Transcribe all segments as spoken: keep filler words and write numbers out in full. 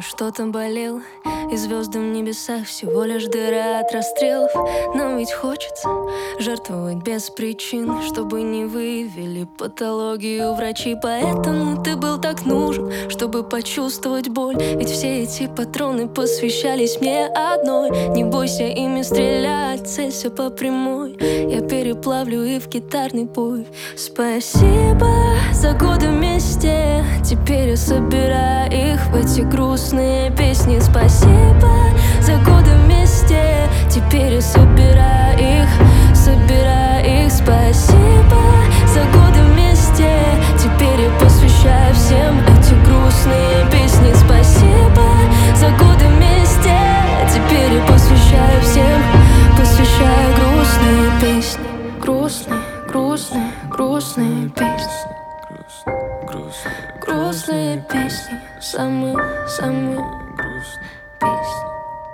что-то болел, и звезды в небесах всего лишь дыра от расстрелов. Нам ведь хочется жертвовать без причин, чтобы не выявили патологию врачи. Поэтому ты был так нужен, чтобы почувствовать боль. Ведь все эти патроны посвящались мне одной. Не бойся ими стрелять, целься по прямой. Я переплавлю и в гитарный бой. Спасибо за годы вместе, теперь я собираю их в эти грустные песни. Спасибо за годы вместе, теперь я собираю их, собираю их. Спасибо за годы вместе, теперь я посвящаю всем эти грустные песни. Спасибо за годы вместе, теперь я посвящаю всем, посвящаю грустные песни. Грустные, грустные, грустные песни. Грустные песни, самые, самые грустные песни.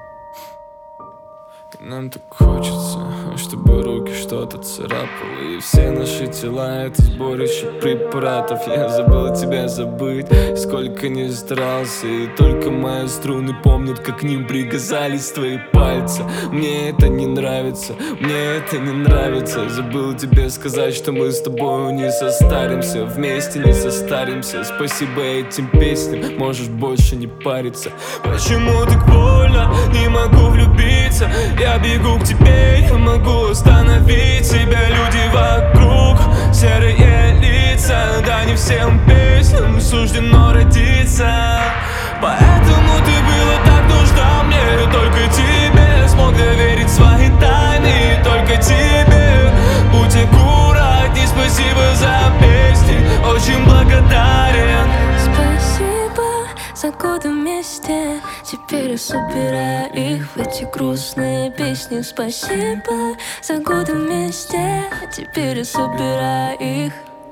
Нам так хочется, чтобы руки что-то царапало, и все наши тела — это сборище препаратов. Я забыл тебя забыть, сколько не старался, и только мои струны помнят, как к ним прикасались твои пальцы. Мне это не нравится, мне это не нравится. Забыл тебе сказать, что мы с тобой не состаримся, вместе не состаримся. Спасибо этим песням, можешь больше не париться. Почему так больно, не могу влюбиться? Я бегу к тебе, я могу остановить себя. Люди вокруг, серые лица. Да не всем песням суждено родиться. Поэтому ты была так нужна мне. Только тебе смог доверить свои тайны. Только тебе. Будь аккуратней, спасибо за песни. Очень благодарен. Спасибо за годы вместе, теперь я собираю их в эти грустные песни. Спасибо за годы вместе, теперь я собираю их.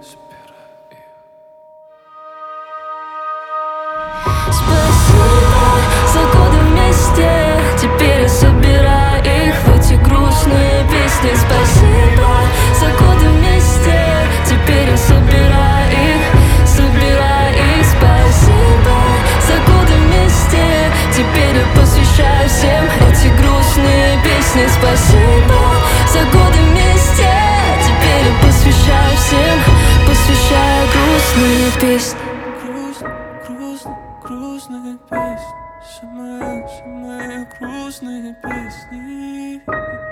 Спасибо за годы вместе, теперь я собираю их в эти грустные песни. Спасибо за годы вместе, теперь я собираю их, собираю их. Спасибо за годы вместе, теперь я посвящаю всем эти грустные песни. Спасибо за годы вместе, теперь я посвящаю всем, посвящаю грустные песни. Грустные, грустные песни, самые, самые грустные песни.